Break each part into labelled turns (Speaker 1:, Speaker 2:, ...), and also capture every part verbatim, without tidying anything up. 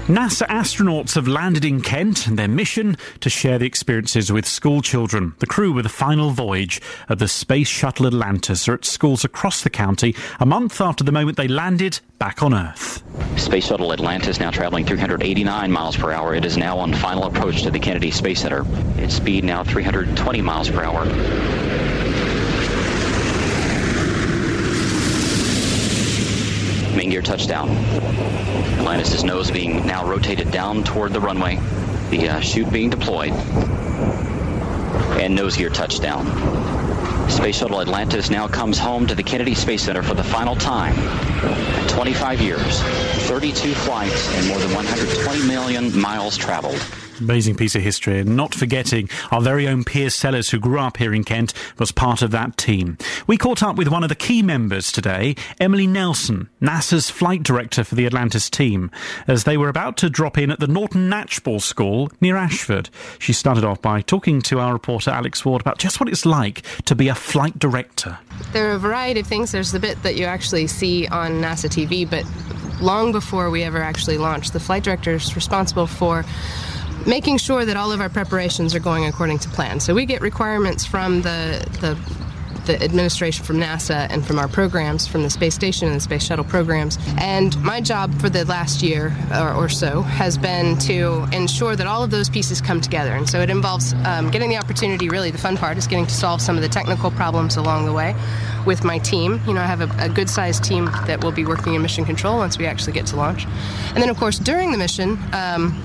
Speaker 1: NASA astronauts have landed in Kent and their mission to share the experiences with school children. The crew with the final voyage of the Space Shuttle Atlantis are at schools across the county a month after the moment they landed back on Earth.
Speaker 2: Space Shuttle Atlantis now traveling three hundred eighty-nine miles per hour. It is now on final approach to the Kennedy Space Center. Its speed now three hundred twenty miles per hour. Main gear touchdown. Atlantis' nose being now rotated down toward the runway. The uh, chute being deployed. And nose gear touchdown. Space Shuttle Atlantis now comes home to the Kennedy Space Center for the final time. twenty-five years, thirty-two flights, and more than one hundred twenty million miles traveled.
Speaker 1: Amazing piece of history, and not forgetting our very own Piers Sellers, who grew up here in Kent, was part of that team. We caught up with one of the key members today, Emily Nelson, NASA's flight director for the Atlantis team, as they were about to drop in at the Norton Natchball School near Ashford. She started off by talking to our reporter Alex Ward about just what it's like to be a flight director.
Speaker 3: There are a variety of things. There's the bit that you actually see on NASA T V, but long before we ever actually launched, the flight director is responsible for making sure that all of our preparations are going according to plan. So we get requirements from the, the the administration, from NASA, and from our programs, from the space station and the space shuttle programs. And my job for the last year or, or so has been to ensure that all of those pieces come together. And so it involves um, getting the opportunity. Really, the fun part is getting to solve some of the technical problems along the way with my team. You know, I have a, a good-sized team that will be working in mission control once we actually get to launch. And then, of course, during the mission, um,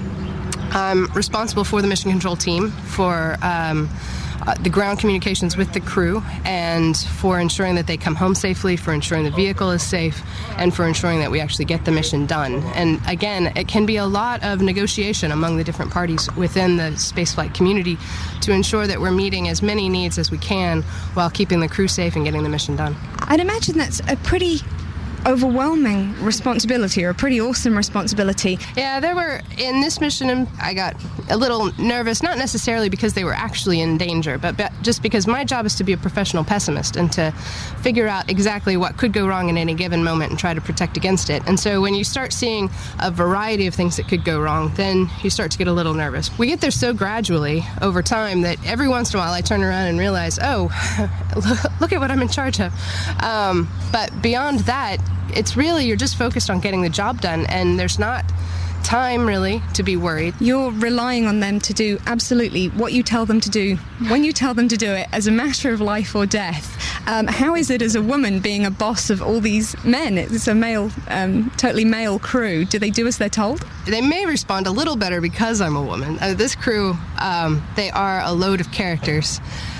Speaker 3: I'm responsible for the mission control team, for um, uh, the ground communications with the crew, and for ensuring that they come home safely, for ensuring the vehicle is safe, and for ensuring that we actually get the mission done. And again, it can be a lot of negotiation among the different parties within the spaceflight community to ensure that we're meeting as many needs as we can while keeping the crew safe and getting the mission done.
Speaker 4: I'd imagine that's a pretty overwhelming responsibility, or a pretty awesome responsibility.
Speaker 3: Yeah, there were, in this mission, I got a little nervous, not necessarily because they were actually in danger, but be- just because my job is to be a professional pessimist and to figure out exactly what could go wrong in any given moment and try to protect against it. And so when you start seeing a variety of things that could go wrong, then you start to get a little nervous. We get there so gradually over time that every once in a while I turn around and realize, oh, look at what I'm in charge of. Um, but beyond that, it's really, you're just focused on getting the job done, and there's not time really to be worried.
Speaker 4: You're relying on them to do absolutely what you tell them to do when you tell them to do it, as a matter of life or death. Um, how is it as a woman being a boss of all these men? It's a male, um, totally male crew. Do they do as they're told?
Speaker 3: They may respond a little better because I'm a woman. Uh, this crew, um, they are a load of characters.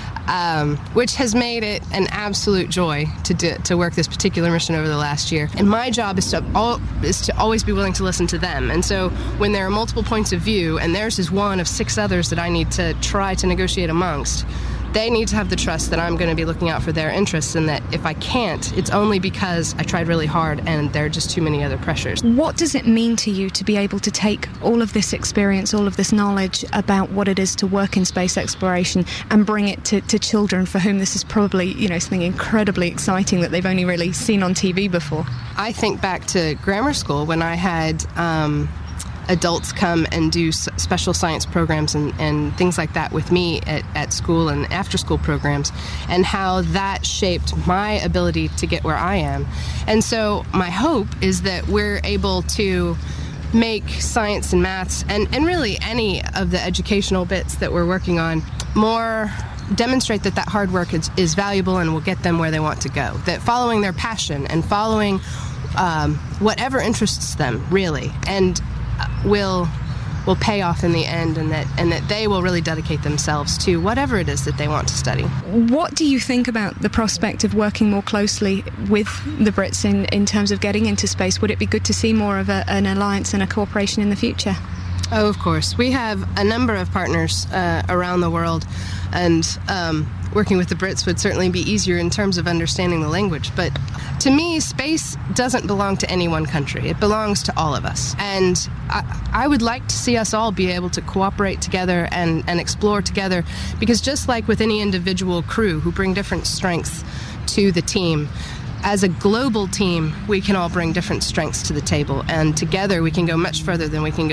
Speaker 3: Um, which has made it an absolute joy to do, to work this particular mission over the last year. And my job is to all, is to always be willing to listen to them. And so when there are multiple points of view, and theirs is one of six others that I need to try to negotiate amongst, they need to have the trust that I'm going to be looking out for their interests, and that if I can't, it's only because I tried really hard and there are just too many other pressures.
Speaker 4: What does it mean to you to be able to take all of this experience, all of this knowledge about what it is to work in space exploration, and bring it to, to children for whom this is probably, you know, something incredibly exciting that they've only really seen on T V before?
Speaker 3: I think back to grammar school when I had um, adults come and do s- special science programs and, and things like that with me at, at school and after-school programs, and how that shaped my ability to get where I am. And so my hope is that we're able to make science and maths, and, and really any of the educational bits that we're working on, more demonstrate that that hard work is, is valuable and will get them where they want to go. That following their passion and following um, whatever interests them, really, and will will pay off in the end, and that and that they will really dedicate themselves to whatever it is that they want to study.
Speaker 4: What do you think about the prospect of working more closely with the Brits in, in terms of getting into space? Would it be good to see more of a, an alliance and a cooperation in the future?
Speaker 3: Oh, of course. We have a number of partners uh, around the world, and um, working with the Brits would certainly be easier in terms of understanding the language. But to me, space doesn't belong to any one country. It belongs to all of us. And I, I would like to see us all be able to cooperate together and, and explore together, because just like with any individual crew who bring different strengths to the team, as a global team, we can all bring different strengths to the table, and together we can go much further than we can go